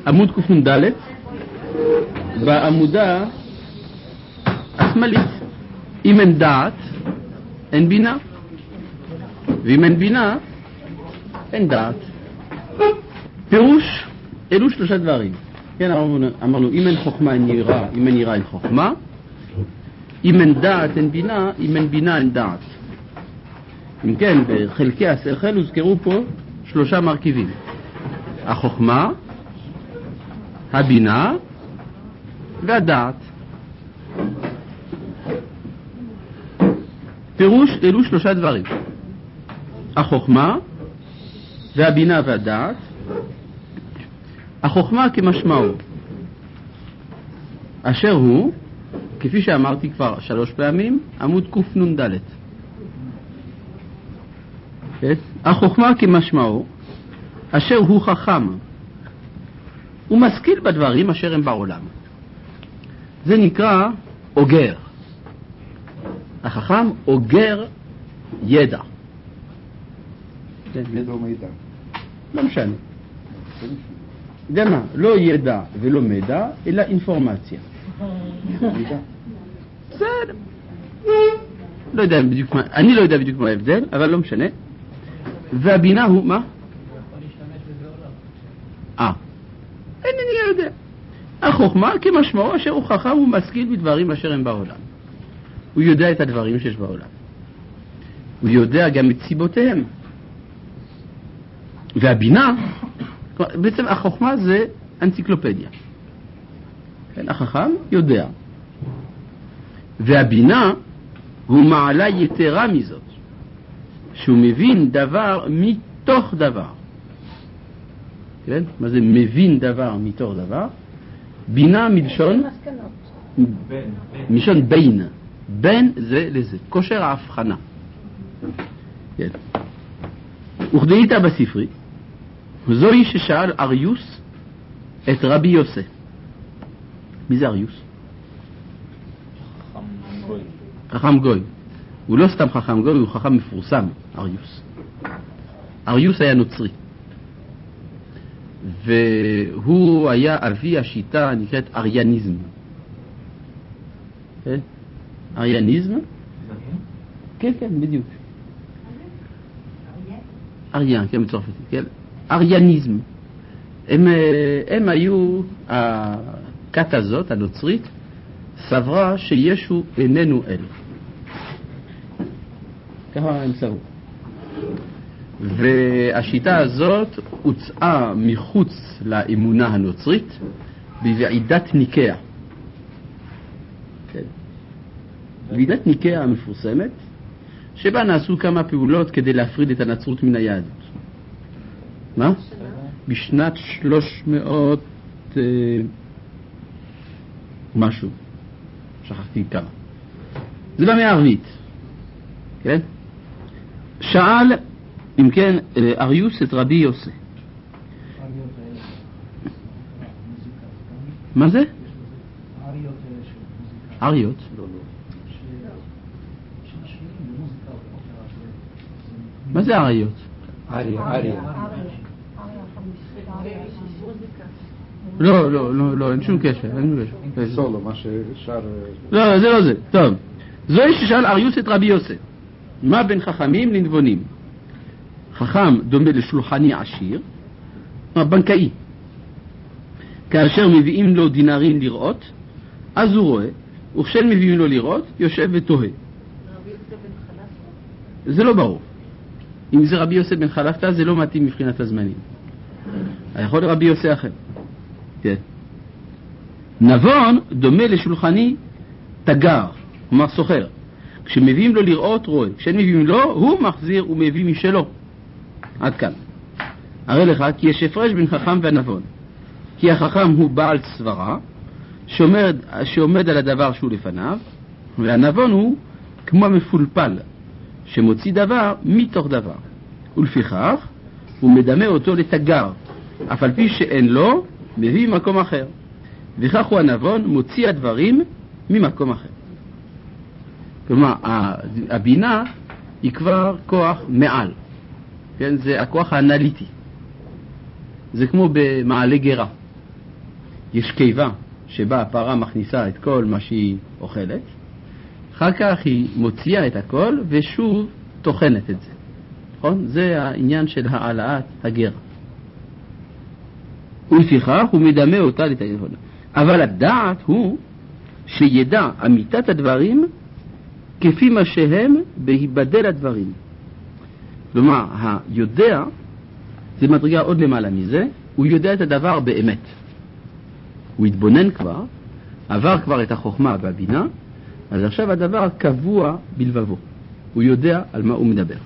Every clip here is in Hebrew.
עמוד קנ"ד, בעמודה השמאלית. אם אין דעת, אין בינה. ואם אין בינה, אין דעת. פירוש, אלו שלושה דברים. כן, אמרנו, אם אין חוכמה אין יראה, אם אין יראה אין חוכמה. אם אין דעת אין בינה, אם אין בינה אין דעת. אם כן, בחלקי השכל הוזכרו פה שלושה מרכיבים. החוכמה, הבינה והדעת. פירוש, אלו שלושה דברים. החוכמה והבינה והדעת. החוכמה כמשמעו, אשר הוא, כפי שאמרתי כבר 3 פעמים, עמוד קנ"ד. החוכמה כמשמעו, אשר הוא חכם, הוא משכיל בדברים אשר הם בעולם. זה נקרא אוגר. החכם אוגר ידע. ידע או מידע? לא משנה. יודע מה? לא ידע ולא מידע, אלא אינפורמציה. מידע? בסדר. לא יודע בדיוק מה, אני לא יודע בדיוק מה ההבדל, אבל לא משנה. והבינה הוא מה? אינני יודע. החוכמה כמשמעו אשר הוא חכם ומשכיל בדברים אשר הם בעולם. הוא יודע את הדברים שיש בעולם. הוא יודע גם את סיבותיהם. והבינה, בעצם החוכמה זה אנציקלופדיה. כן, החכם יודע. והבינה הוא מעלה יתרה מזאת, שהוא מבין דבר מתוך דבר. כן? מה זה מבין דבר מתוך דבר? בינה מלשון בין. בין זה לזה. כושר ההבחנה. כן. וכדאית בספרי, זוהי ששאל אריוס את רבי יוסי. מי זה אריוס? חכם גוי. הוא לא סתם חכם גוי, הוא חכם מפורסם, אריוס. אריוס היה נוצרי. והוא היה אבי השיטה הנקראת אריאניזם. כן? אריאניזם? כן, כן, בדיוק. אריאן, כן, בצרפתית, כן? אריאניזם. הם היו, הכת הזאת, הנוצרית, סברה שישו איננו אל. ככה הם סברו. והשיטה הזאת הוצאה מחוץ לאמונה הנוצרית בוועידת ניקאה. כן. ועידת ניקאה המפורסמת, שבה נעשו כמה פעולות כדי להפריד את הנצרות מן היהדות. מה? בשנת 300 משהו. שכחתי כמה. זה במאה הרביעית. כן? שאל, אם כן, אריוס את רבי יוסי. מה זה? אריות? מה זה אריות? אריה. לא, אין שום קשר. סולו, מה ששר... לא, זה לא זה. טוב. זוהי ששאל אריוס את רבי יוסי. מה בין חכמים לנבונים? חכם דומה לשולחני עשיר, בנקאי. כאשר מביאים לו דינרים לראות, אז הוא רואה, וכשאין מביאים לו לראות, יושב ותוהה. זה לא ברור. אם זה רבי יוסי בן חלפתא, זה לא מתאים מבחינת הזמנים. יכול רבי יוסי אחר. כן. נבון דומה לשולחני תגר, כלומר סוחר. כשמביאים לו לראות, רואה. כשאין מביאים לו, הוא מחזיר ומביא משלו. עד כאן. הרי לך כי יש הפרש בין חכם והנבון. כי החכם הוא בעל סברה, שעומד על הדבר שהוא לפניו, והנבון הוא כמו המפולפל, שמוציא דבר מתוך דבר. ולפיכך, הוא מדמה אותו לתגר, אף על פי שאין לו, מביא ממקום אחר. וכך הוא הנבון מוציא הדברים ממקום אחר. כלומר, הבינה היא כבר כוח מעל. כן? זה הכוח האנליטי. זה כמו במעלה גרה. יש קיבה שבה הפרה מכניסה את כל מה שהיא אוכלת, אחר כך היא מוציאה את הכל ושוב טוחנת את זה. נכון? זה העניין של העלאת הגר. ולפיכך הוא מדמה אותה לתאיבון. אבל הדעת הוא שידע אמיתת הדברים כפי מה שהם בהיבדל הדברים. כלומר, היודע, זה מדרגה עוד למעלה מזה, הוא יודע את הדבר באמת. הוא התבונן כבר, עבר כבר את החוכמה והבינה, אז עכשיו הדבר קבוע בלבבו. הוא יודע על מה הוא מדבר.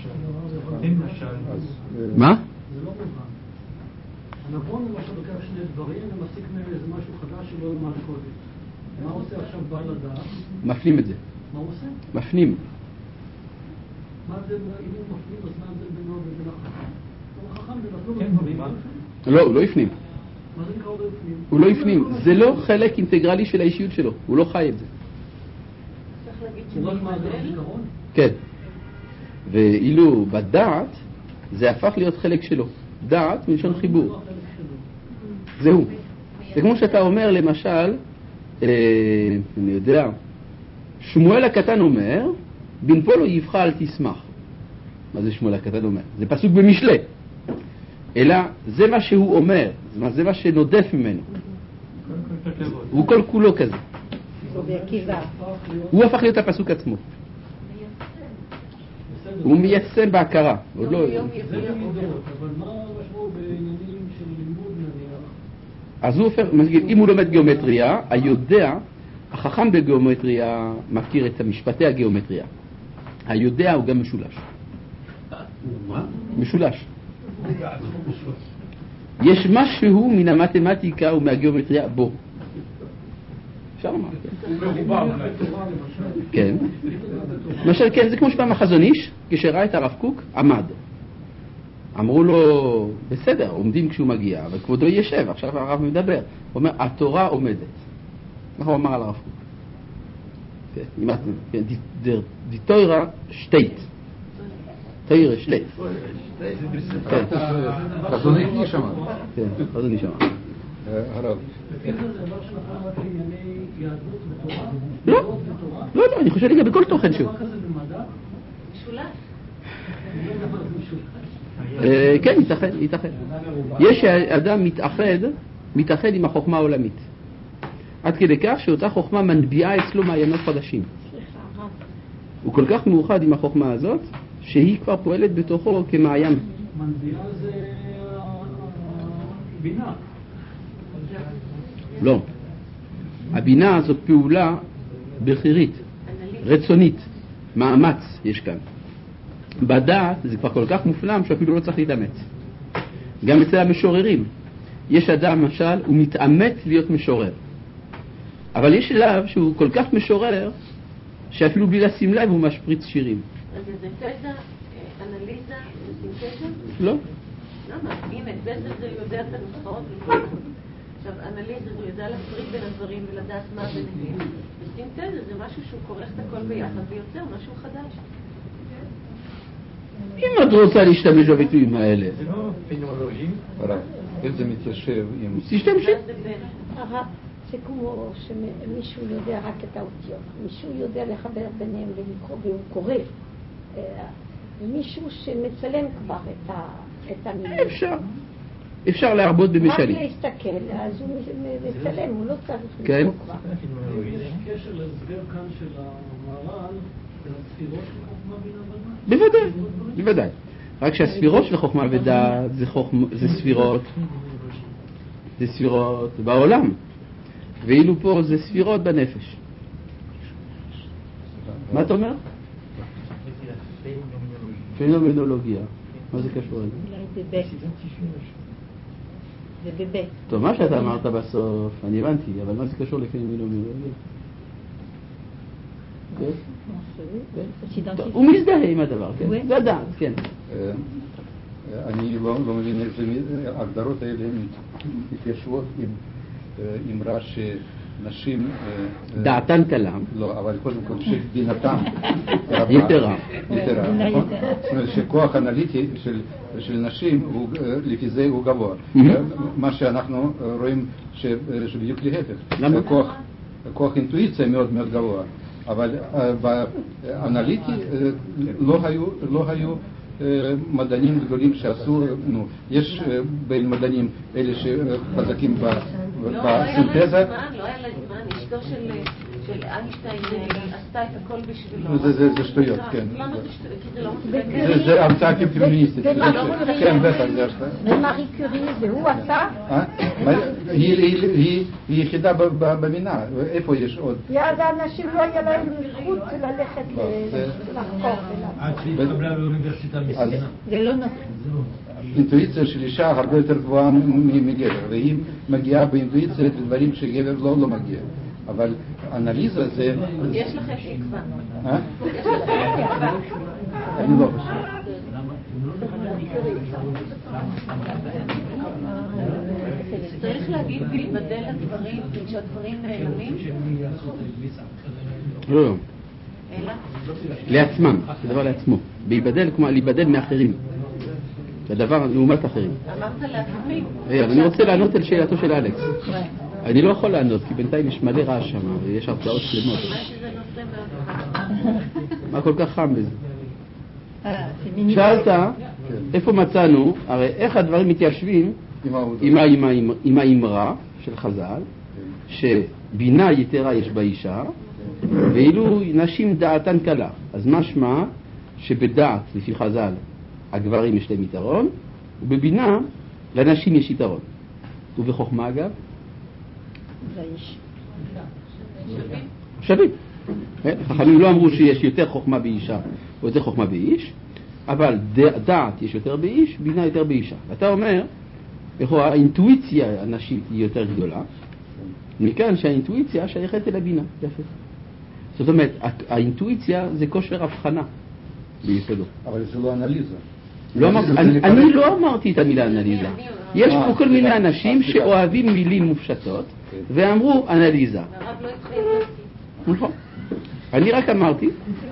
מה? זה לא מובן. הנבון הוא עכשיו לוקח שני דברים ומסיק מהם איזה משהו חדש שלא למד קודם. מה הוא עושה עכשיו בעל הדעת? מפנים את זה. מה הוא עושה? מפנים. מה זה, אם הוא מפנים, אז מה זה בינו ובין החכם? הוא חכם ונפלו בדברים. לא, הוא לא יפנים. מה זה נקרא עוד לא יפנים? הוא לא יפנים. זה לא חלק אינטגרלי של האישיות שלו. הוא לא חי את זה. צריך להגיד הוא רק שהוא מעגל מתבדל? זיכרון? כן. ואילו בדעת זה הפך להיות חלק שלו. דעת מלשון חיבור. זהו. זה כמו שאתה אומר למשל, אני יודע, שמואל הקטן אומר, בנפול לא יבכה אל תשמח. מה זה שמואל הקטן אומר? זה פסוק במשלי. אלא זה מה שהוא אומר, זה מה שנודף ממנו. הוא כל כולו כזה. הוא הפך להיות הפסוק עצמו. הוא מיישם בהכרה. עוד לא... זה לימוד, אבל מה משמעו בעניינים של לימוד נניח? אז הוא הופך, אם הוא לומד גיאומטריה, היודע, החכם בגיאומטריה מכיר את משפטי הגיאומטריה. היודע הוא גם משולש. משולש. יש משהו מן המתמטיקה ומהגיאומטריה בו. אפשר לומר. כן. למשל, כן, זה כמו שפעם החזון איש, כשראה את הרב קוק, עמד. אמרו לו, בסדר, עומדים כשהוא מגיע, אבל כבודו ישב, עכשיו הרב מדבר. הוא אומר, התורה עומדת. מה הוא אמר על הרב קוק? די תורה שטייט. תורה שטייט. חזון איש נשמע. כן, חזון איש אמר. הרב. איך זה דבר שלכם רק לענייני יהדות ותורה? לא, לא, לא, אני חושב לגבי כל תוכן שהוא. דבר כזה במדע? משולש? אני לא יודע מה זה משולש. כן, ייתכן. יש שאדם מתאחד עם החוכמה העולמית. עד כדי כך שאותה חוכמה מנביעה אצלו מעיינות חדשים. הוא כל כך מאוחד עם החוכמה הזאת, שהיא כבר פועלת בתוכו כמעיין. מנביעה זה בינה. לא. הבינה זו פעולה בחירית, רצונית, מאמץ יש כאן. בדעת זה כבר כל כך מופלם שאפילו לא צריך להתאמץ. גם אצל המשוררים. יש אדם, למשל, הוא מתאמץ להיות משורר. אבל יש שלב שהוא כל כך משורר, שאפילו בלי לשים לב הוא משפריץ שירים. אז זה תזה, אנליזה, סינתזה? לא. למה? הנה, תזה זה יודע את הנוסחאות וכל זה. עכשיו, אנליזה זה יודע להפריד בין הדברים ולדעת מה ביניהם. וסינתזה זה משהו שהוא כורך את הכל ביחד ויוצר משהו חדש. אם את רוצה להשתמש בביטויים האלה, זה לא פנומנולוגי? הרב, איך זה מתיישב עם... תשתמשי. הרב, זה כמו שמישהו יודע רק את האותיות, מישהו יודע לחבר ביניהם ולקרוא והוא קורא, מישהו שמצלם כבר את המילים. אפשר להרבות במשלים. רק להסתכל, אז הוא מצלם, הוא לא צריך כן. לקרוא כבר. יש קשר להסבר כאן של המהר"ל לספירות של חוכמה בינה ודעת? בוודאי, בוודאי. רק שהספירות של חוכמה ודעת זה ספירות בעולם. ואילו פה זה ספירות בנפש. מה אתה אומר? פנומנולוגיה. מה זה קשור לזה? זה בבית. טוב, מה שאתה אמרת בסוף, אני הבנתי, אבל מה זה קשור לפנומנולוגיה? הוא מזדהה עם הדבר, כן? זה הדעת, כן. אני לא מבין איך הגדרות האלה מתיישבות עם רש"י נשים... דעתן קלה. לא, אבל קודם כל שבינתם יתרה. נכון? זאת אומרת שכוח אנליטי של נשים לפי זה הוא גבוה. מה שאנחנו רואים שבדיוק להפך. למה? כוח אינטואיציה מאוד מאוד גבוה. אבל באנליטי לא היו מדענים גדולים שעשו, יש בין מדענים אלה שחזקים בסינתזה. לא היה לה זמן, אשתו של איינשטיין עשתה את הכל בשבילו. זה שטויות, כן. למה זה שטויות? כי זה לא מספיק. זה המצאה פמיניסטית. כן, בטח, זה השטויות. ומרי קיורי זה הוא עשה? היא יחידה במינה, איפה יש עוד? יד האנשים לא היה להם זכות ללכת לחקור. עד שהיא התקבלה באוניברסיטה מסכנה. זה לא נכון. אינטואיציה של אישה הרבה יותר גבוהה מגבר, והיא מגיעה באינטואיציה לדברים שגבר לא מגיע. אבל אנליזה זה... יש לכם תקווה. יש לכם תקווה. אני לא חושב. צריך להגיד להיבדל לדברים כשהדברים נעלמים? לא. לעצמם, זה דבר לעצמו. להיבדל כמו להיבדל מאחרים. זה דבר לעומת אחרים. אמרת לעצמי. אני רוצה לענות על שאלתו של אלכס. אני לא יכול לענות, כי בינתיים יש מלא רעש שם, ויש הרצאות שלמות. מה כל כך חם בזה? שאלת, איפה מצאנו, הרי איך הדברים מתיישבים עם האמרה של חז"ל, שבינה יתרה יש באישה, ואילו נשים דעתן קלה. אז משמע שבדעת, לפי חז"ל, הגברים יש להם יתרון, ובבינה לנשים יש יתרון. ובחוכמה אגב? שווים. חכמים לא אמרו שיש יותר חוכמה באישה או יותר חוכמה באיש, אבל דעת יש יותר באיש, בינה יותר באישה. אתה אומר, האינטואיציה הנשית היא יותר גדולה, מכאן שהאינטואיציה שייכת אל הבינה. יפה. זאת אומרת, האינטואיציה זה כושר הבחנה ביסודו. אבל זה לא אנליזה. אני לא אמרתי את המילה אנליזה. יש פה כל מיני אנשים שאוהבים מילים מופשטות ואמרו אנליזה. נכון. אני רק אמרתי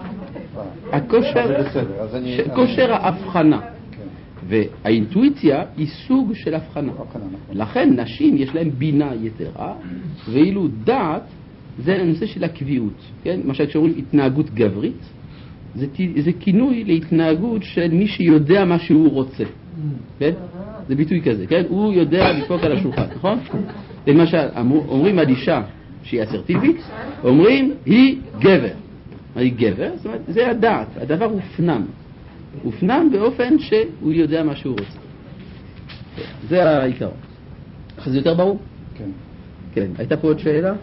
כושר ההבחנה, והאינטואיציה היא סוג של הבחנה. לכן נשים יש להם בינה יתרה, ואילו דעת זה הנושא של הקביעות, כן? מה שאומרים התנהגות גברית, זה כינוי להתנהגות של מי שיודע מה שהוא רוצה, כן? זה ביטוי כזה, כן? הוא יודע לדפוק על השולחן, נכון? למשל, אומרים על אישה שהיא אסרטיבית, אומרים היא גבר. היא גבר, זאת אומרת, זה הדעת, הדבר הופנם באופן שהוא יודע מה שהוא רוצה. זה העיקרון. זה יותר ברור? כן. כן, הייתה פה עוד שאלה?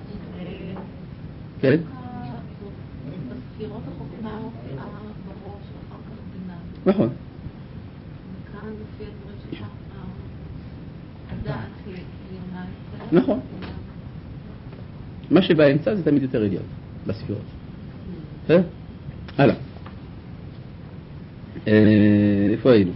כן? בספירות החוכמה מופיעה בראש ואחר כך בינה. נכון. כאן מופיע דברים שלך, הדעת היא עליונה. נכון. מה שבאמצע זה תמיד יותר עליון, בספירות. הלאה. איפה היינו?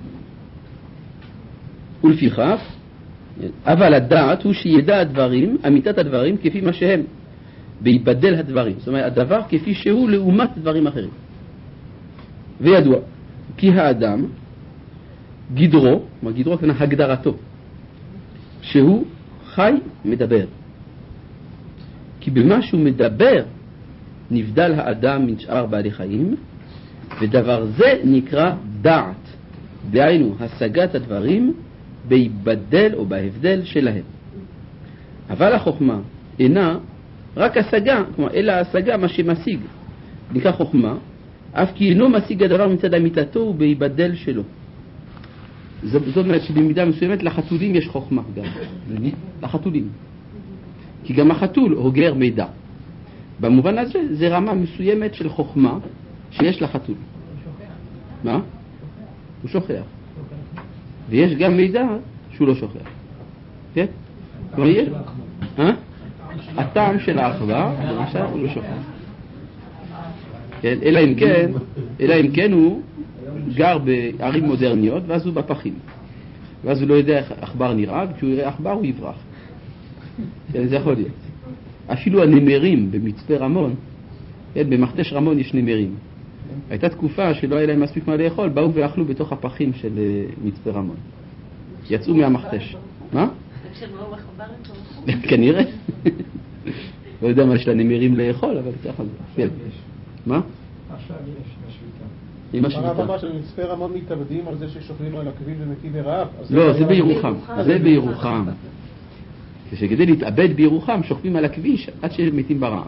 ולפיכך, אבל הדעת הוא שידע הדברים, אמיתת הדברים כפי מה שהם, ויבדל הדברים. זאת אומרת, הדבר כפי שהוא לעומת דברים אחרים. וידוע, כי האדם, גדרו, גדרו כמובן הגדרתו, שהוא חי מדבר. כי במה שהוא מדבר, נבדל האדם מן שאר בעלי חיים, ודבר זה נקרא דעת, דהיינו השגת הדברים בהיבדל או בהבדל שלהם. אבל החוכמה אינה רק השגה, כלומר אלא השגה מה שמשיג, נקרא חוכמה, אף כי אינו משיג הדבר מצד אמיתתו ובהיבדל שלו. זאת אומרת שבמידה מסוימת לחתולים יש חוכמה גם. לחתולים. כי גם החתול הוגר מידע. במובן הזה זה רמה מסוימת של חוכמה שיש לחתול. מה? הוא שוכח. ויש גם מידע שהוא לא שוכח. כן? כלומר יש... הטעם של האחווה, למשל, הוא לא שוכח. כן? אלא אם כן הוא גר בערים מודרניות, ואז הוא בפחים. ואז הוא לא יודע איך עכבר נראה, וכשהוא יראה עכבר הוא יברח. כן, זה יכול להיות. אפילו הנמרים במצפה רמון, במכתש רמון יש נמרים. הייתה תקופה שלא היה להם מספיק מה לאכול, באו ואכלו בתוך הפחים של מצפה רמון. יצאו מהמכתש. מה? כנראה. לא יודע מה יש לנמרים לאכול, אבל ככה זה. כן. מה? עכשיו יש בשביתה. עם השביתה. הרב אמר שבמצפה רמון מתאבדים על זה ששוכבים על הכביש ומתים ברעב. לא, זה בירוחם. זה בירוחם. כשכדי להתאבד בירוחם שוכבים על הכביש עד שהם מתים ברעב.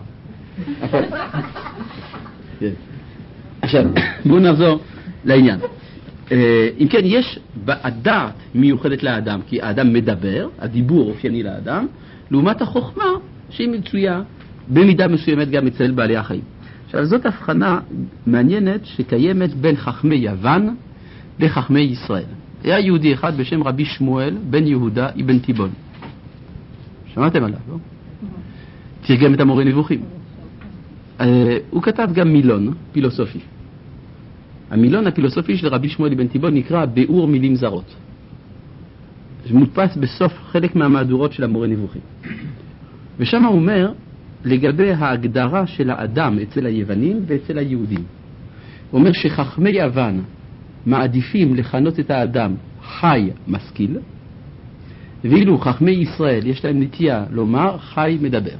עכשיו, בואו נחזור לעניין. אם כן, יש הדעת מיוחדת לאדם, כי האדם מדבר, הדיבור אופייני לאדם, לעומת החוכמה שהיא מצויה במידה מסוימת גם אצל בעלי החיים. עכשיו, זאת הבחנה מעניינת שקיימת בין חכמי יוון לחכמי ישראל. היה יהודי אחד בשם רבי שמואל בן יהודה אבן תיבון. שמעתם עליו, לא? תרגם את המורה נבוכים. הוא כתב גם מילון פילוסופי. המילון הפילוסופי של רבי שמואל אבן תיבון נקרא ביאור מילים זרות. מודפס בסוף חלק מהמהדורות של המורה נבוכים. ושם הוא אומר לגבי ההגדרה של האדם אצל היוונים ואצל היהודים. הוא אומר שחכמי יוון מעדיפים לכנות את האדם חי משכיל, ואילו חכמי ישראל יש להם נטייה לומר חי מדבר.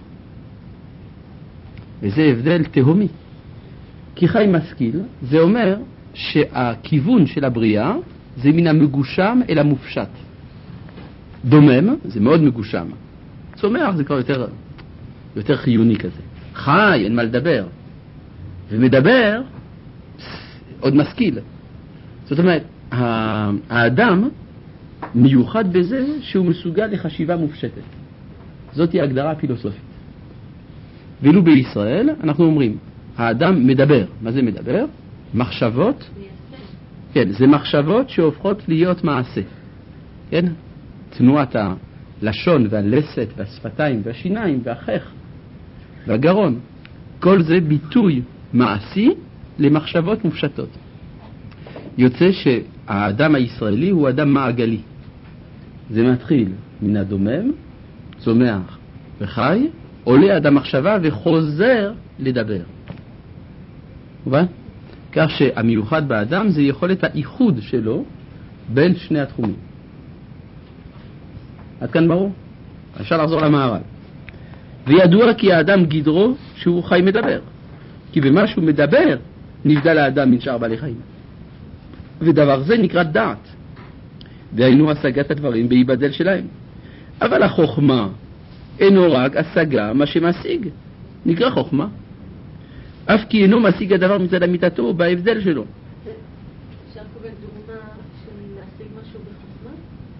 וזה הבדל תהומי. כי חי משכיל זה אומר שהכיוון של הבריאה זה מן המגושם אל המופשט. דומם זה מאוד מגושם. צומח זה כבר יותר חיוני כזה. חי, אין מה לדבר. ומדבר, עוד משכיל. זאת אומרת, האדם מיוחד בזה שהוא מסוגל לחשיבה מופשטת. זאת היא ההגדרה הפילוסופית. ואילו בישראל אנחנו אומרים, האדם מדבר. מה זה מדבר? מחשבות. כן, זה מחשבות שהופכות להיות מעשה. כן? תנועת הלשון והלסת והשפתיים והשיניים והחך והגרון. כל זה ביטוי מעשי למחשבות מופשטות. יוצא שהאדם הישראלי הוא אדם מעגלי. זה מתחיל מן הדומם, צומח וחי, עולה עד המחשבה וחוזר לדבר. מובן? כך שהמיוחד באדם זה יכולת האיחוד שלו בין שני התחומים. עד כאן ברור? אפשר לחזור למערל. וידוע כי האדם גדרו שהוא חי מדבר. כי במה שהוא מדבר נבדל האדם מן שאר בעלי חיים. ודבר זה נקרא דעת. והיינו השגת הדברים בהיבדל שלהם. אבל החוכמה אינו רק השגה מה שמשיג. נקרא חוכמה. אף כי אינו משיג הדבר מצד אמיתתו בהבדל שלו. אפשר לקבל דוגמה של להשיג משהו בחוכמה?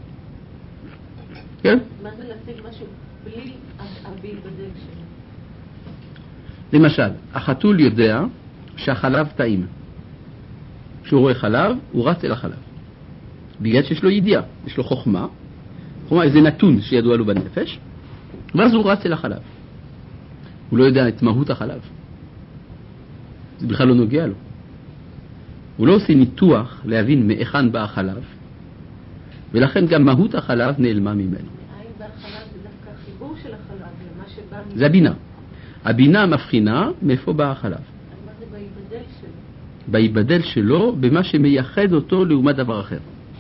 כן? מה זה להשיג משהו בלי בהיבדל שלו? למשל, החתול יודע שהחלב טעים. כשהוא רואה חלב, הוא רץ אל החלב. בגלל שיש לו ידיעה, יש לו חוכמה. חוכמה זה נתון שידוע לו בנפש, ואז הוא רץ אל החלב. הוא לא יודע את מהות החלב. זה בכלל לא נוגע לו. הוא לא עושה ניתוח להבין מאיכן בא החלב, ולכן גם מהות החלב נעלמה ממנו. מאין בא החלב זה דווקא החיבור של החלב, למה שבא ממנו. זה הבינה. הבינה מבחינה מאיפה בא החלב. מה זה בהיבדל שלו? בהיבדל שלו, במה שמייחד אותו לעומת דבר אחר.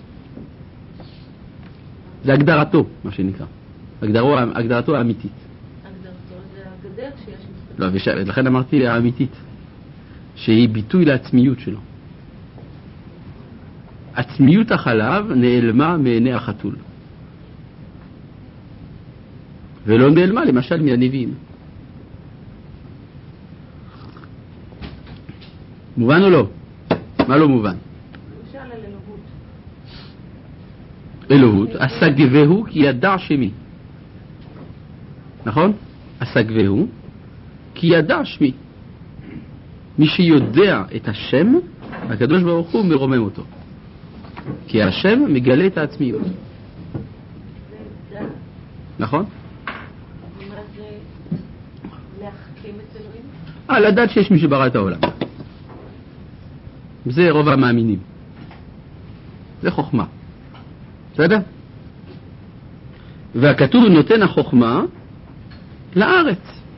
זה הגדרתו, מה שנקרא. הגדרתו האמיתית. הגדרתו זה הגדר שיש מסתכל. לא, לכן אמרתי האמיתית, שהיא ביטוי לעצמיות שלו. עצמיות החלב נעלמה מעיני החתול. ולא נעלמה למשל מהנביאים. מובן או לא? מה לא מובן? למשל על אלוהות. אלוהות, השגבהו כי ידע שמי. נכון? השגבהו כי ידע שמי. מי שיודע את השם, הקדוש ברוך הוא מרומם אותו. כי השם מגלה את העצמיות. זה דעת. נכון? מה זה להחכים את אלוהים? לדעת שיש מי שברא את העולם. זה רוב המאמינים. זה חוכמה. בסדר? והכתוב נותן החוכמה לארץ.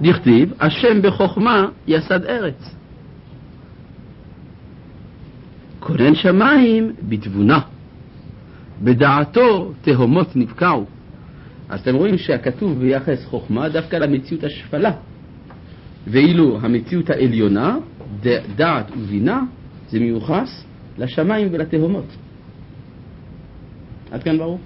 דכתיב, השם בחוכמה יסד ארץ. כונן שמיים בתבונה. בדעתו תהומות נבקעו. אז אתם רואים שהכתוב ביחס חוכמה דווקא למציאות השפלה. ואילו המציאות העליונה, דעת ובינה, זה מיוחס לשמיים ולתהומות. עד כאן ברור?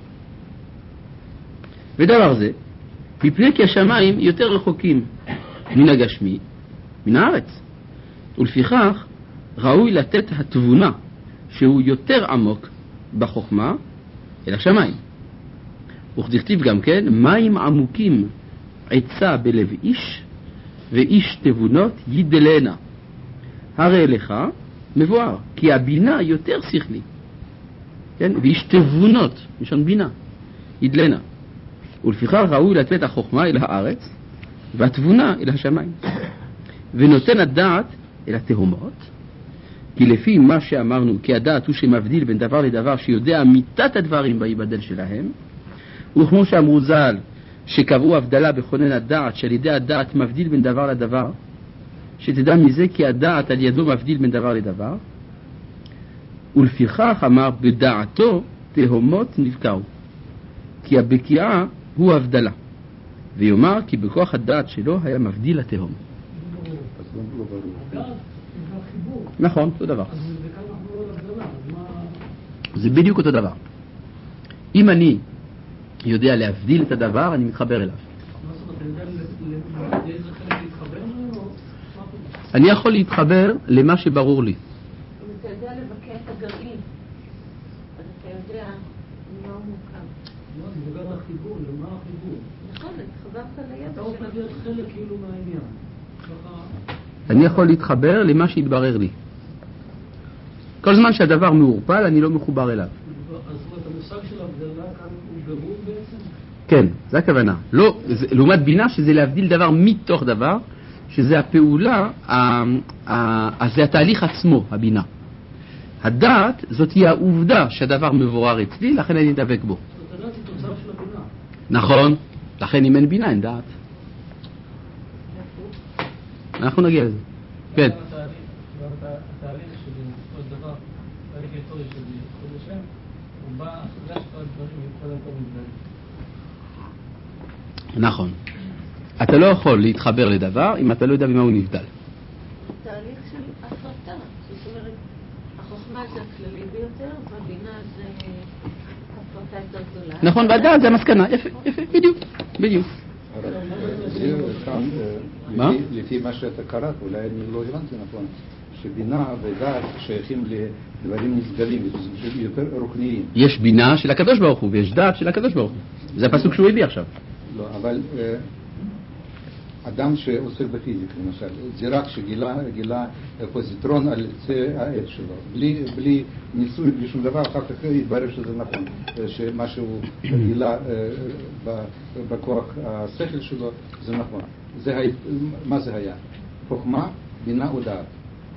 ודבר זה, מפני כי השמיים יותר רחוקים מן הגשמי, מן הארץ. ולפיכך ראוי לתת התבונה שהוא יותר עמוק בחוכמה אל השמיים. וכתיב גם כן, מים עמוקים עצה בלב איש ואיש תבונות ידלנה. הרי לך מבואר, כי הבינה יותר שכלי, כן? ואיש תבונות, משון בינה, ידלנה. ולפיכך ראוי לתת החוכמה אל הארץ והתבונה אל השמיים. ונותן הדעת אל התהומות, כי לפי מה שאמרנו, כי הדעת הוא שמבדיל בין דבר לדבר, שיודע אמיתת הדברים בהיבדל שלהם, וכמו שאמרו ז"ל, שקבעו הבדלה בכונן הדעת, שעל ידי הדעת מבדיל בין דבר לדבר, שתדע מזה כי הדעת על ידו מבדיל בין דבר לדבר, ולפיכך אמר בדעתו תהומות נבקעו, כי הבקיעה הוא הבדלה, ויאמר כי בכוח הדעת שלו היה מבדיל התהום. נכון, אותו דבר. זה בדיוק אותו דבר. אם אני יודע להבדיל את הדבר, אני מתחבר אליו. אני יכול להתחבר למה שברור לי. אם אתה יודע לבקע את הגרעין, אז אתה יודע מה הוא מוקם. לא, זה מדבר על החיבור, למה החיבור? נכון, התחברת לידע אתה הופך להיות חלק כאילו מהעניין. אני יכול להתחבר למה שהתברר לי. כל זמן שהדבר מעורפל, אני לא מחובר אליו. אז המושג של הבדלה כאן הוא ברור בעצם? כן, זה הכוונה. לא, לעומת בינה שזה להבדיל דבר מתוך דבר, שזה הפעולה, זה התהליך עצמו, הבינה. הדעת, זאת היא העובדה שהדבר מבורר אצלי, לכן אני אדבק בו. זאת הדעת היא תוצר של הבינה. נכון, לכן אם אין בינה, אין דעת. אנחנו נגיע לזה. כן. התהליך של כל דבר, תהליך היסטורי של כל השם, הוא בא אחרי כל הדברים עם כל הדברים. נכון. אתה לא יכול להתחבר לדבר אם אתה לא יודע במה הוא נבדל. תהליך של הפרטה. זאת אומרת, החוכמה זה הכללי ביותר, והבינה זה הפרטה יותר גדולה. נכון, והדעת זה המסקנה. יפה, יפה, בדיוק, בדיוק. מה? לפי מה שאתה קראת, אולי אני לא הבנתי נכון, שבינה ודעת שייכים לדברים נסגלים, יותר רוחניים. יש בינה של הקדוש ברוך הוא ויש דעת של הקדוש ברוך הוא. זה הפסוק שהוא הביא עכשיו. לא, אבל אדם שעוסק בפיזיקה, למשל, זירק שגילה פוזיטרון על קצה העץ שלו, בלי ניסוי, בלי שום דבר, אחר כך יתברר שזה נכון, שמה שהוא גילה בכוח השכל שלו, זה נכון. מה זה היה? חוכמה, בינה ודעת.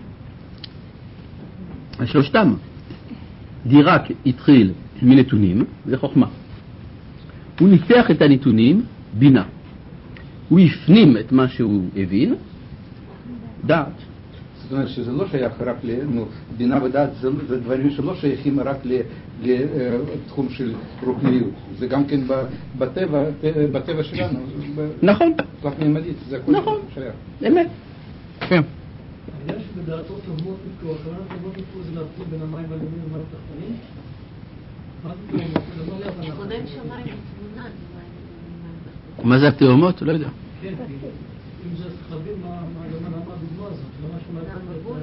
שלושתם. דירק התחיל מנתונים, זה חוכמה. הוא ניתח את הנתונים, בינה. הוא הפנים את מה שהוא הבין, דעת. זאת אומרת שזה לא שייך רק בינה ודעת, זה דברים שלא שייכים רק לתחום של רוחניות. זה גם כן בטבע שלנו. נכון. תלת-ממדית, זה הכל שייך. אמת. כן. העניין שבדעתו תהומות נבקעו, הכוונה תהומות נבקעו זה להבדיל בין המים והעליונים למים התחתונים? מה זה תהומות? כונן שמיים בתבונה. מה זה התהומות? לא יודע. כן, אם זה צריך להבין מה הדוגמה הזאת, לא משהו מהדוגמה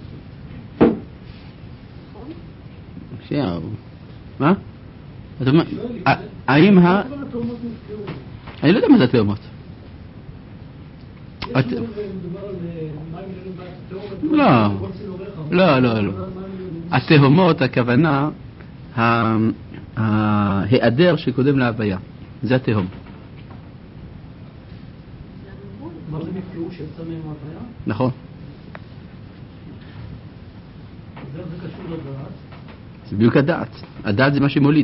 בדעתו. מה? האם אני לא יודע מה זה התהומות. לא. התהומות, הכוונה, ההיעדר שקודם להוויה. זה התהום. מה זה נפגעו שיצא מהם ההוויה? נכון. זה קשור לדעת. זה בדיוק הדעת. הדעת זה מה שמוליד.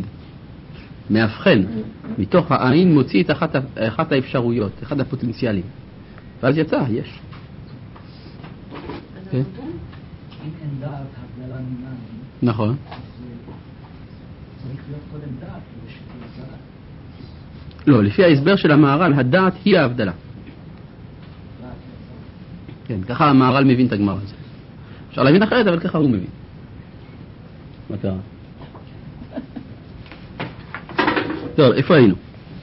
מאבחן. מתוך העין מוציא את אחת האפשרויות, אחד הפוטנציאלים. ואז יצא, יש. כן. אז אם אין דעת הבדלה מיניים, נכון. אז צריך להיות קודם דעת כדי שתהיה דעת. לא, לפי ההסבר של המהר"ל, הדעת היא ההבדלה. כן, ככה המהר"ל מבין את הגמרא הזה. אפשר להבין אחרת, אבל ככה הוא מבין. מה קרה? טוב, איפה היינו?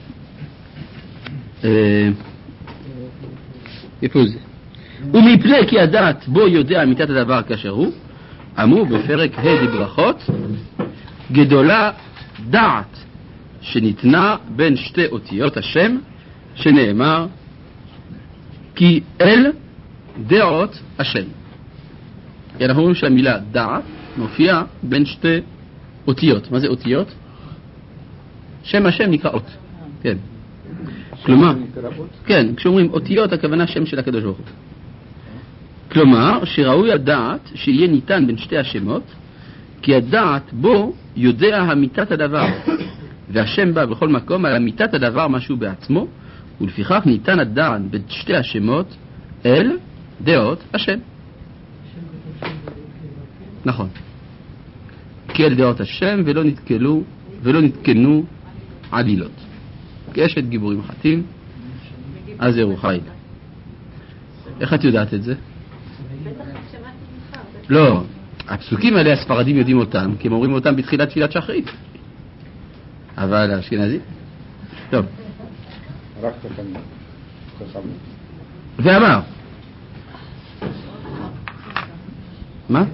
איפה זה? ומפני כי הדעת בו יודע אמיתת הדבר כאשר הוא, אמרו בפרק ה' בברכות, גדולה דעת שניתנה בין שתי אותיות השם, שנאמר כי אל דעות השם. אנחנו אומרים שהמילה דעת מופיעה בין שתי אותיות. מה זה אותיות? שם השם נקרא אות. כן. כלומר, כן, כשאומרים אותיות הכוונה שם של הקדוש ברוך הוא. כלומר, שראוי הדעת שיהיה ניתן בין שתי השמות, כי הדעת בו יודע אמיתת הדבר, והשם בא בכל מקום על אמיתת הדבר משהו בעצמו, ולפיכך ניתן הדעת בין שתי השמות אל דעות השם. נכון. כי אל דעות השם ולא נתקנו עלילות. קשת גיבורים אחתים, אז ירו חיל. איך את יודעת את זה? בטח שמעתי ממך. לא, הפסוקים האלה הספרדים יודעים אותם, כי הם אומרים אותם בתחילת תפילת שחרית. אבל האשכנזים? טוב. רק חכם. ואמר. מה?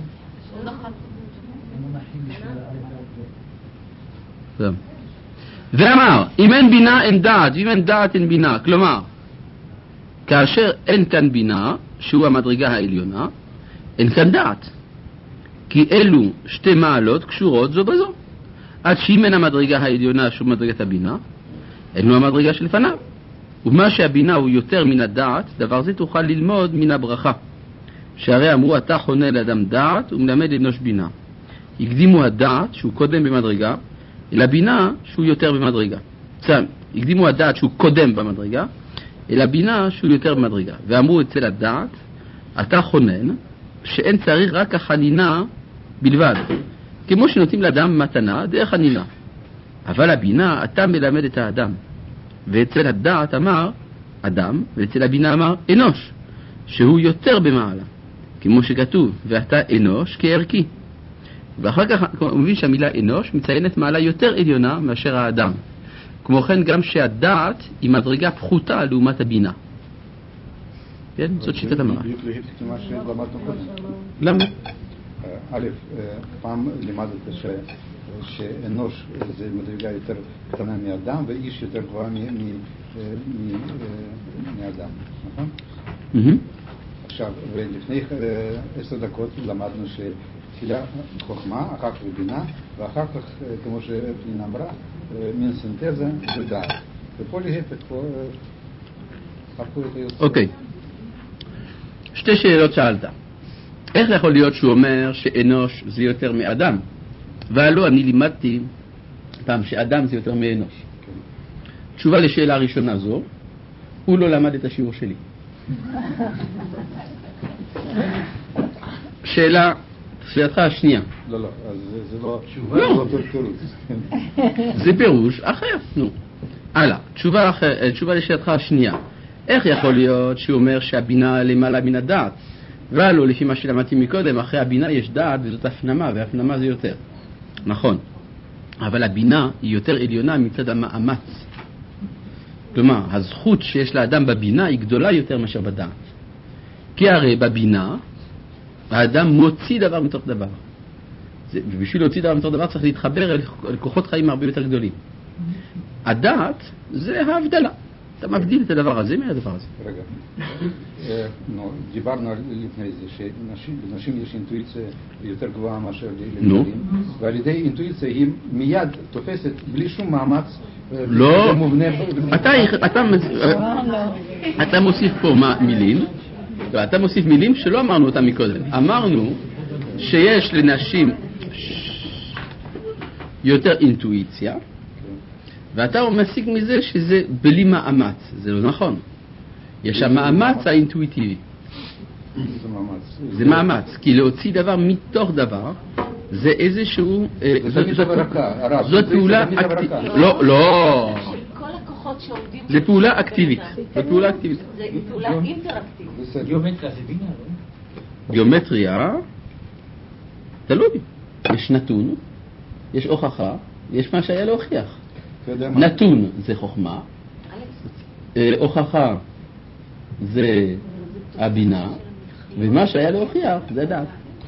טוב. ואמר, אם אין בינה אין דעת, ואם אין דעת אין בינה. כלומר, כאשר אין כאן בינה, שהוא המדרגה העליונה, אין כאן דעת. כי אלו שתי מעלות קשורות זו בזו. עד שאם אין המדרגה העליונה שהוא מדרגת הבינה, אין לו המדרגה שלפניו. ומה שהבינה הוא יותר מן הדעת, דבר זה תוכל ללמוד מן הברכה. שהרי אמרו, אתה חונה לאדם דעת ומלמד אנוש בינה. הקדימו הדעת שהוא קודם במדרגה, אל הבינה שהוא יותר במדרגה. הקדימו הדעת שהוא קודם במדרגה, אל הבינה שהוא יותר במדרגה. ואמרו אצל הדעת, אתה חונן, שאין צריך רק החנינה בלבד. כמו שנותנים לאדם מתנה דרך חנינה. אבל הבינה, אתה מלמד את האדם. ואצל הדעת אמר אדם, ואצל הבינה אמר אנוש, שהוא יותר במעלה. כמו שכתוב, ואתה אנוש כערכי. ואחר כך הוא מבין שהמילה אנוש מציינת מעלה יותר עליונה מאשר האדם. כמו כן גם שהדעת היא מדרגה פחותה לעומת הבינה. כן? זאת שיטת המראה. בדיוק להפך ממה שלמדנו קודם. למה? א', פעם לימדת שאנוש זה מדרגה יותר קטנה מאדם ואיש יותר גבוהה מאדם, נכון? עכשיו, ולפני 10 דקות למדנו שתחילה חוכמה, אחר כך בינה, ואחר כך, כמו שפנינה אמרה, מין סינתזה ודעת. ופה להפך, פה הפכו את היוצא. אוקיי. שתי שאלות שאלת. איך יכול להיות שהוא אומר שאנוש זה יותר מאדם? והלא, אני לימדתי פעם שאדם זה יותר מאנוש. תשובה לשאלה הראשונה זו, הוא לא למד את השיעור שלי. שאלתך השנייה. לא, אז זה לא תשובה, לא. זה אותו פירוש. זה פירוש אחר, נו. הלאה, תשובה לשאלתך השנייה. איך יכול להיות שהוא אומר שהבינה למעלה מן הדעת? ולא, לפי מה שלמדתי מקודם, אחרי הבינה יש דעת וזאת הפנמה, והפנמה זה יותר. נכון. אבל הבינה היא יותר עליונה מצד המאמץ. כלומר, הזכות שיש לאדם בבינה היא גדולה יותר מאשר בדעת. כי הרי בבינה, האדם מוציא דבר מתוך דבר. ובשביל להוציא דבר מתוך דבר צריך להתחבר אל כוחות חיים הרבה יותר גדולים. הדעת זה ההבדלה. אתה מבדיל את הדבר הזה מהדבר הזה. רגע, דיברנו לפני זה שלנשים יש אינטואיציה יותר גבוהה מאשר לגברים, ועל ידי אינטואיציה היא מיד תופסת בלי שום מאמץ. לא, אתה מוסיף פה מילים, אתה מוסיף מילים שלא אמרנו אותם מקודם. אמרנו שיש לנשים יותר אינטואיציה, ואתה מסיק מזה שזה בלי מאמץ. זה לא נכון. יש המאמץ האינטואיטיבי. זה מאמץ. זה מאמץ, כי להוציא דבר מתוך דבר, זה איזשהו... זאת פעולה אקטיבית. לא. כל הכוחות שעומדים... זה פעולה אקטיבית. זה פעולה אקטיבית. זה פעולה אינטראקטיבית. גיאומטריה זה בינה, לא? גיאומטריה, תלוי. יש נתון, יש הוכחה, יש מה שהיה להוכיח. נתון זה חוכמה, הוכחה זה הבינה, ומה שהיה להוכיח זה דעת.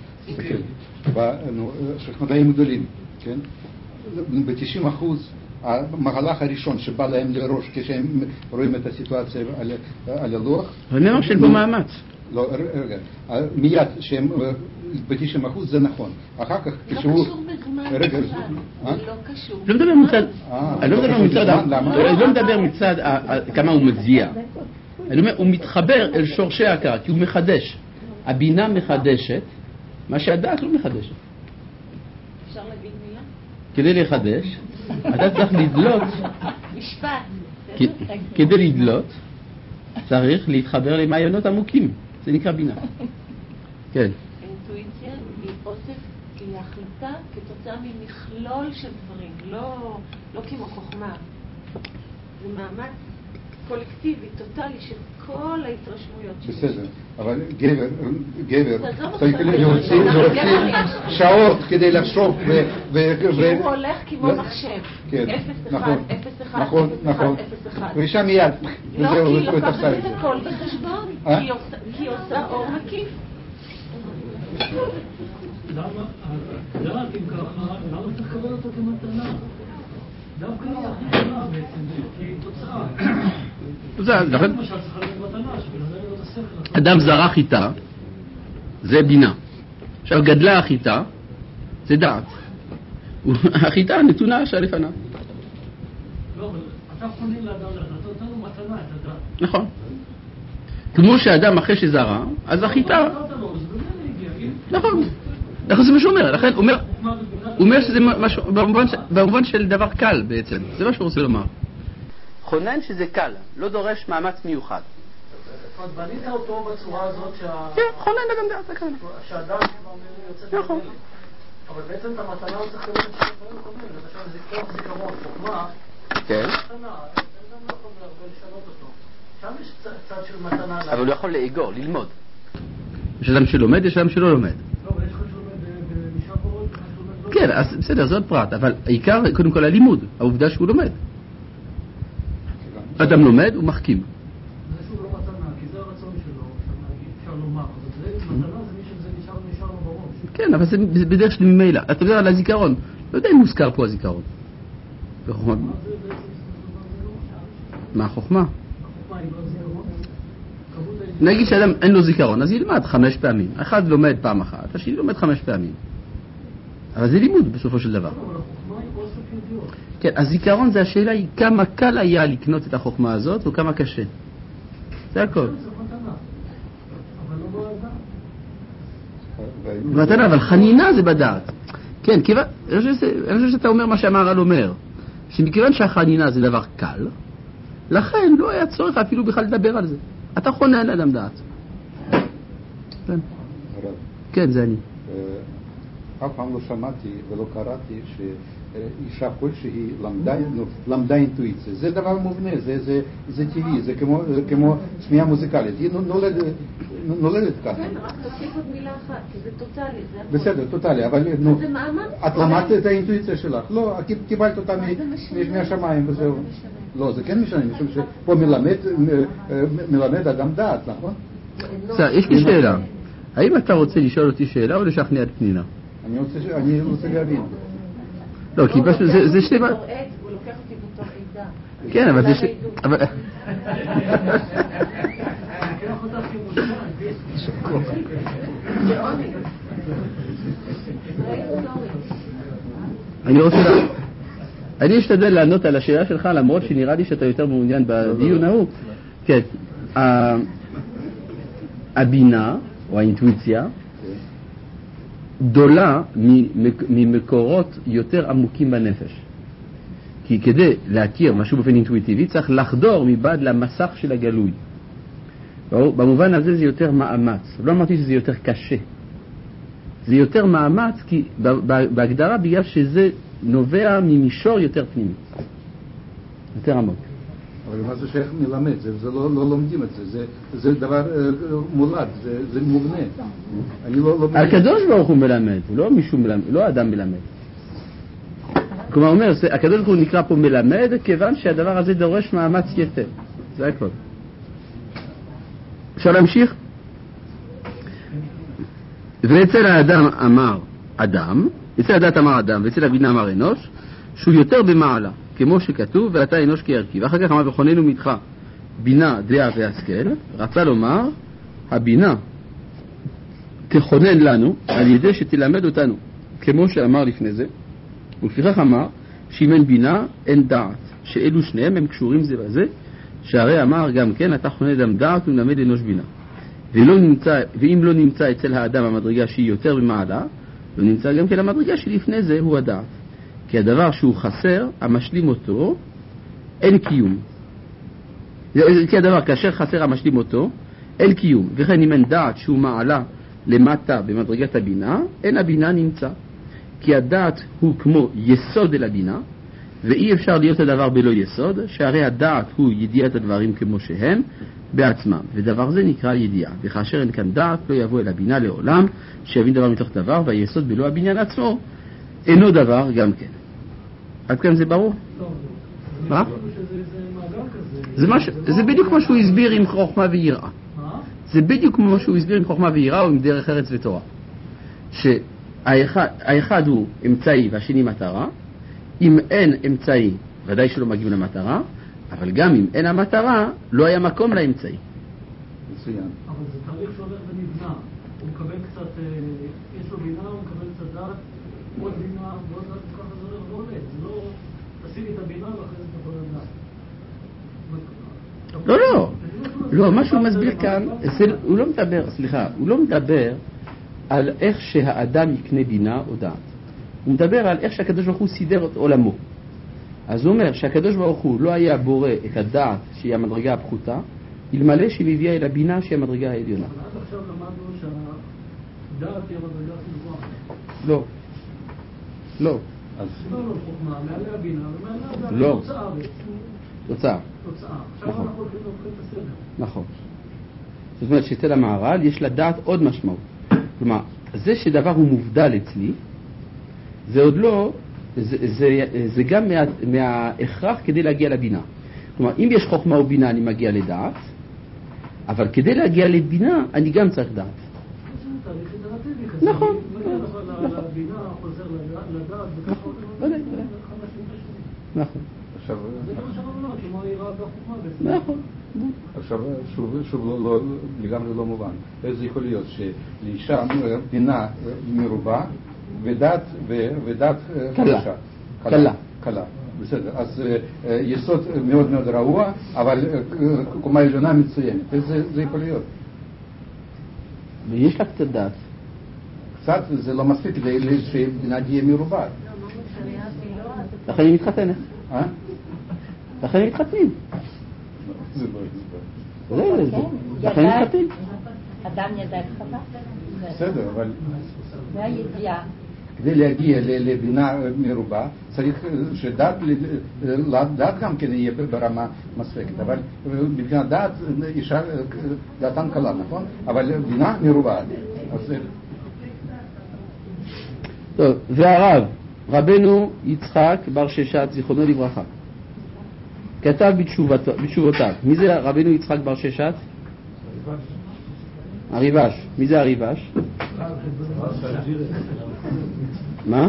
שכמדעים גדולים, כן? ב-90% המהלך הראשון שבא להם לראש כשהם רואים את הסיטואציה על הלוח. אני אומר שאין בו מאמץ. לא, רגע, מיד שהם ב-90% זה נכון. אחר כך כשהוא... לא קשור בזמן בכלל. לא קשור. לא מדבר מצד... אני לא מדבר מצד כמה הוא מזיע. אני אומר, הוא מתחבר אל שורשי ההכרה, כי הוא מחדש. הבינה מחדשת, מה שהדעת לא מחדשת. אפשר להגיד מילה? כדי לחדש, אתה צריך לדלות. משפט. כדי לדלות, צריך להתחבר למעיינות עמוקים. זה נקרא בינה. כן. אינטואיציה היא אוסף, היא החלטה כתוצאה ממכלול של דברים, לא כמו חוכמה. זה מאמץ קולקטיבי, טוטלי, של כל ההתרשמויות שלי. בסדר, אבל גבר צריך להוציא שעות כדי לחשוב שהוא הולך כמו מחשב. 0-1, 0-1, 0-1, 0-1. ואישה מיד. לא, כי היא לוקחת את הכל בחשבון, כי היא עושה אור מקיף. למה, אם ככה, למה צריך לקבל אותו כמתנה? דווקא היא הכי קטנה בעצם, כי היא תוצאה. למשל צריכה להיות מתנה, שבן אדם לא תספר. אדם זרע חיטה, זה בינה. עכשיו גדלה החיטה, זה דעת. החיטה נתונה שלפניו. לא, אבל אתה פונה לאדם, אתה נותן לו מתנה את הדעת. נכון. כמו שאדם אחרי שזרע, אז החיטה... נכון. נכון, זה מה שהוא אומר. לכן הוא אומר שזה משהו, במובן של דבר קל בעצם. זה מה שהוא רוצה לומר. חונן שזה קל, לא דורש מאמץ מיוחד. זאת אומרת, בנית אותו בצורה הזאת כן, חונן אדם דעת, זה כאן. שהאדם יוצא נכון. ממני. אבל בעצם את המתנה הוא צריך לקבל את הדברים קודמים. למשל, זה כוח זיכרון, חוכמה. כן. מתנה, אדם לא יכול לשנות אותו. שם יש צד של מתנה. אבל הוא יכול לאגור, ללמוד. יש אדם שלומד, יש אדם שלא לומד. לא, אבל יש לך שלומד במשרה פורות, יש לך שלומד לא... כן, אז בסדר, זה עוד פרט, אבל העיקר, קודם כל, הלימוד, העובדה שהוא לומד. אדם לומד, הוא מחכים. זה שוב לא מתנה, כי זה הרצון שלו, אפשר לומר. אבל זה מתנה, זה מי שזה נשאר לו בראש. כן, אבל זה בדרך של ממילא. אתה מדבר על הזיכרון. לא יודע אם מוזכר פה הזיכרון. מה החוכמה? נגיד שאדם אין לו זיכרון, אז ילמד 5 פעמים. אחד לומד פעם אחת, השני לומד 5 פעמים. אבל זה לימוד בסופו של דבר. כן, הזיכרון זה השאלה היא כמה קל היה לקנות את החוכמה הזאת או כמה קשה. זה הכל. מתנה, אבל חנינה זה בדעת. כן, אני חושב שאתה אומר מה שהמהר"ל אומר, שמכיוון שהחנינה זה דבר קל, לכן לא היה צורך אפילו בכלל לדבר על זה. אתה חונן לאדם דעת. כן. כן, זה אני. אף פעם לא שמעתי ולא קראתי שאישה כלשהי למדה אינטואיציה. זה דבר מובנה, זה טבעי, זה כמו שמיעה מוזיקלית. היא נולדת ככה. כן, רק תוסיף עוד מילה אחת, כי זה טוטלי. בסדר, טוטלי, אבל את למדת את האינטואיציה שלך. לא, קיבלת אותה מהשמיים וזהו. לא, זה כן משנה, משום שפה מלמד אדם דעת, נכון? יש לי שאלה. האם אתה רוצה לשאול אותי שאלה או לשכנע את פנינה? אני רוצה להבין. לא, כי פשוט זה שתי... הוא לוקח אותי בתור עידה. כן, אבל זה... אני אשתדל לענות על השאלה שלך, למרות שנראה לי שאתה יותר מעוניין בדיון ההוא. כן, הבינה או האינטואיציה גדולה ממקורות יותר עמוקים בנפש. כי כדי להכיר משהו באופן אינטואיטיבי צריך לחדור מבעד למסך של הגלוי. במובן הזה זה יותר מאמץ. לא אמרתי שזה יותר קשה. זה יותר מאמץ כי בהגדרה בגלל שזה נובע ממישור יותר פנימי. יותר עמוק. אבל מה זה שייך מלמד? זה לא לומדים את זה. זה דבר מולד, זה מובנה. אני לא הקדוש ברוך הוא מלמד, הוא לא מישהו מלמד, לא אדם מלמד. כלומר, הוא אומר, הקדוש ברוך הוא נקרא פה מלמד, כיוון שהדבר הזה דורש מאמץ יתר. זה הכל. אפשר להמשיך? ואצל האדם אמר אדם, אצל הדת אמר אדם, ואצל הבינה אמר אנוש, שהוא יותר במעלה, כמו שכתוב, ואתה אנוש כערכי. ואחר כך אמר, וכוננו מדך בינה, דעה והשכל. רצה לומר, הבינה תכונן לנו על ידי שתלמד אותנו, כמו שאמר לפני זה. ולפיכך אמר, שאם אין בינה, אין דעת, שאלו שניהם הם קשורים זה בזה, שהרי אמר גם כן, אתה חונן אדם דעת ומלמד אנוש בינה. ואם לא נמצא אצל האדם המדרגה שהיא יותר במעלה, לא נמצא גם כן המדרגה שלפני זה הוא הדעת. כי הדבר שהוא חסר, המשלים אותו, אין קיום. כי הדבר כאשר חסר המשלים אותו, אין קיום. וכן אם אין דעת שהוא מעלה למטה במדרגת הבינה, אין הבינה נמצא. כי הדעת הוא כמו יסוד אל הבינה, ואי אפשר להיות הדבר בלא יסוד, שהרי הדעת הוא ידיעת הדברים כמו שהם בעצמם, ודבר זה נקרא ידיעה. וכאשר אין כאן דעת, לא יבוא אל הבינה לעולם, שיבין דבר מתוך דבר, והיסוד בלא הבניין עצמו אינו דבר גם כן. עד כאן זה ברור? מה? זה בדיוק מה שהוא הסביר עם חוכמה ויראה. זה בדיוק מה שהוא הסביר עם חוכמה ויראה או עם דרך ארץ ותורה. שהאחד הוא אמצעי והשני מטרה. אם אין אמצעי, ודאי שלא מגיעים למטרה, אבל גם אם אין המטרה, לא היה מקום לאמצעי. מצוין. אבל זה תהליך שהולך ונבנה. הוא מקבל קצת, יש לו בינה, הוא מקבל קצת דעת, עוד בינה, ועוד דעת, ככה זה הולך ועולה. זה לא, תשים את הבינה ואחרי זה אתה יכול לדעת. לא, מה שהוא מסביר כאן, הוא לא מדבר על איך שהאדם יקנה בינה או דעת. הוא מדבר על איך שהקדוש ברוך הוא סידר את עולמו. אז הוא אומר שהקדוש ברוך הוא לא היה בורא את הדעת שהיא המדרגה הפחותה, אלמלא שהיא הביאה אל הבינה שהיא המדרגה העליונה. אבל עד עכשיו למדנו שהדעת היא המדרגה הכי גבוהה. לא. אז לא חוכמה, מעלה הבינה ומעלה הדעת. לא. תוצאה. תוצאה. עכשיו אנחנו הולכים להוכיח את הסדר. נכון. זאת אומרת שאצל המהר"ל יש לדעת עוד משמעות. כלומר, זה שדבר הוא מובדל אצלי, זה עוד לא, זה גם מההכרח כדי להגיע לבינה. כלומר, אם יש חוכמה או בינה אני מגיע לדעת, אבל כדי להגיע לבינה אני גם צריך דעת. זה תהליך אינטרנטיבי כזה. נכון. לבינה חוזר לדעת וככה. נכון. זה גם שאנחנו לא, כמו היראה והחוכמה בעצם. נכון. עכשיו, שוב לגמרי לא מובן. איך זה יכול להיות שלאישה בינה מרובה ודעת חדשה? קלה. בסדר. אז יסוד מאוד מאוד רעוע, אבל קומה עליונה מצוינת. איך זה יכול להיות? ויש לה קצת דעת. קצת זה לא מספיק כדי שבינה תהיה מרובה. לכן היא מתחתנת. לכן הם מתחתנים. זה לא הסבר. לכן הם מתחתנים. אדם ידע את חווה. בסדר, אבל זה הידיעה. כדי להגיע לבינה מרובה צריך שדעת גם כן יהיה ברמה מספקת, אבל מבחינת דעת אישה דעתן קלה, נכון? אבל בינה מרובה. טוב, והרב רבנו יצחק בר ששת זיכרונו לברכה כתב בתשובותיו. מי זה רבנו יצחק בר ששת? הריבש. מי זה הריבש? מה?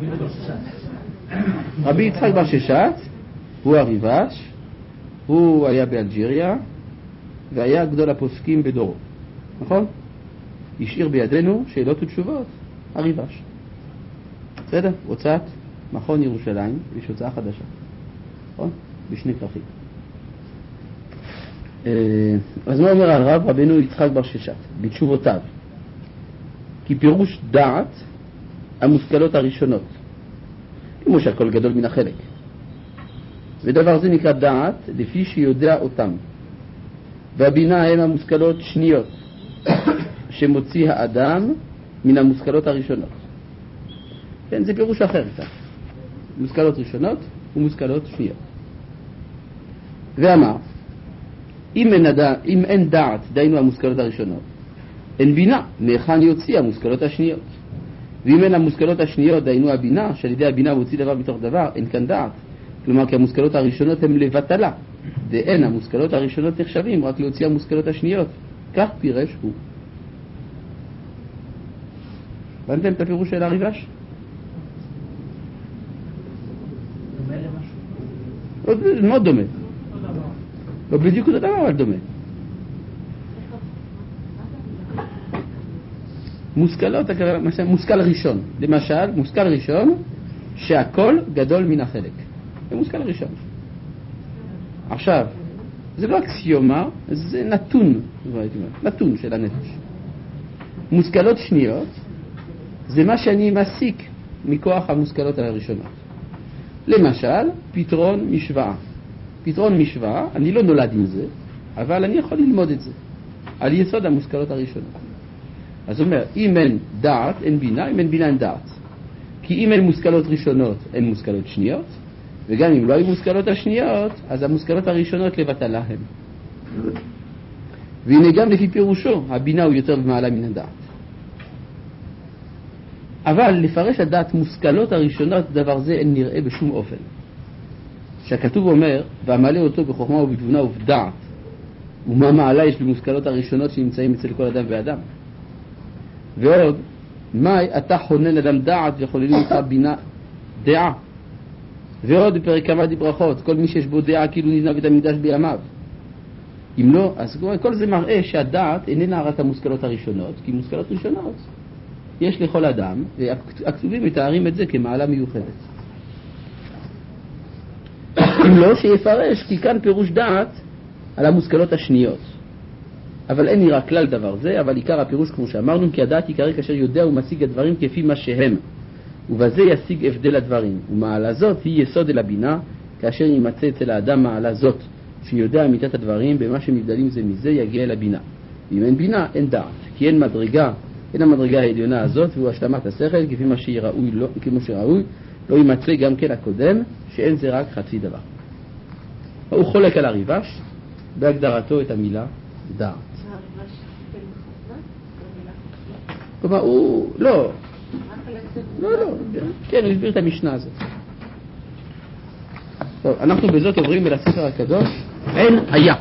רבי יצחק בר ששת הוא הריבש, הוא היה באלג'יריה והיה גדול הפוסקים בדורו, נכון? השאיר בידינו שאלות ותשובות הריבש. בסדר? הוצאת מכון ירושלים, יש הוצאה חדשה, נכון? בשני כרכים. אז מה אומר הרב רבנו יצחק בר ששת בתשובותיו? כי פירוש דעת המושכלות הראשונות, כמו שהכל גדול מן החלק, ודבר זה נקרא דעת לפי שיודע אותם, והבינה הם המושכלות שניות שמוציא האדם מן המושכלות הראשונות. כן, זה פירוש אחר קצת. מושכלות ראשונות ומושכלות שניות. ואמר, אם אין דעת, דיינו המושכלות הראשונות, אין בינה, מהיכן יוציא המושכלות השניות. ואם אין המושכלות השניות, דיינו הבינה, שעל ידי הבינה מוציא דבר מתוך דבר, אין כאן דעת. כלומר, כי המושכלות הראשונות הן לבטלה. ואין המושכלות הראשונות נחשבים רק להוציא המושכלות השניות. כך פירש הוא. הבנתם את הפירוש של הריבש? דומה למשהו. מאוד דומה. לא בדיוק אותו דבר, אבל דומה. מושכלות, מושכל ראשון. למשל, מושכל ראשון שהכל גדול מן החלק. זה מושכל ראשון. עכשיו, זה לא אקסיומה, זה נתון, נתון של הנפש. מושכלות שניות זה מה שאני מסיק מכוח המושכלות הראשונות. למשל, פתרון משוואה. פתרון משוואה, אני לא נולד עם זה, אבל אני יכול ללמוד את זה על יסוד המושכלות הראשונות. אז הוא אומר, אם אין דעת, אין בינה, אם אין בינה, אין דעת. כי אם אין מושכלות ראשונות, אין מושכלות שניות, וגם אם לא היו מושכלות השניות, אז המושכלות הראשונות לבטלה הם. והנה גם לפי פירושו, הבינה הוא יותר במעלה מן הדעת. אבל לפרש הדעת מושכלות הראשונות, דבר זה אין נראה בשום אופן. שהכתוב אומר, והמלא אותו בחוכמה ובתבונה ובדעת, ומה מעלה יש במושכלות הראשונות שנמצאים אצל כל אדם ואדם. ועוד, מה אתה חונן אדם דעת וחוננים אותך בינה דעה. ועוד בפרק כמה ברכות, כל מי שיש בו דעה כאילו נבנה בית המקדש בימיו. אם לא, אז כל זה מראה שהדעת איננה רק המושכלות הראשונות, כי מושכלות ראשונות יש לכל אדם, והכתובים מתארים את זה כמעלה מיוחדת. אם לא, שיפרש, כי כאן פירוש דעת על המושכלות השניות. אבל אין נראה כלל דבר זה, אבל עיקר הפירוש כמו שאמרנו, כי הדעת עיקרי כאשר יודע ומשיג הדברים כפי מה שהם, ובזה ישיג הבדל הדברים. ומעלה זאת היא יסוד אל הבינה, כאשר יימצא אצל האדם מעלה זאת, שיודע אמיתת הדברים, במה שמבדלים זה מזה יגיע אל הבינה. ואם אין בינה, אין דעת, כי אין מדרגה, אין המדרגה העליונה הזאת, והוא השלמת השכל, כפי מה שראוי, כמו שראוי, לא יימצא גם כן הקודם, שאין זה רק חצי דבר. הוא חולק על הריבש, בהגדרתו את המילה דעת. כלומר, הוא, לא, כן, הוא הסביר את המשנה הזאת. טוב, אנחנו בזאת עוברים אל הספר הקדוש, אין היה.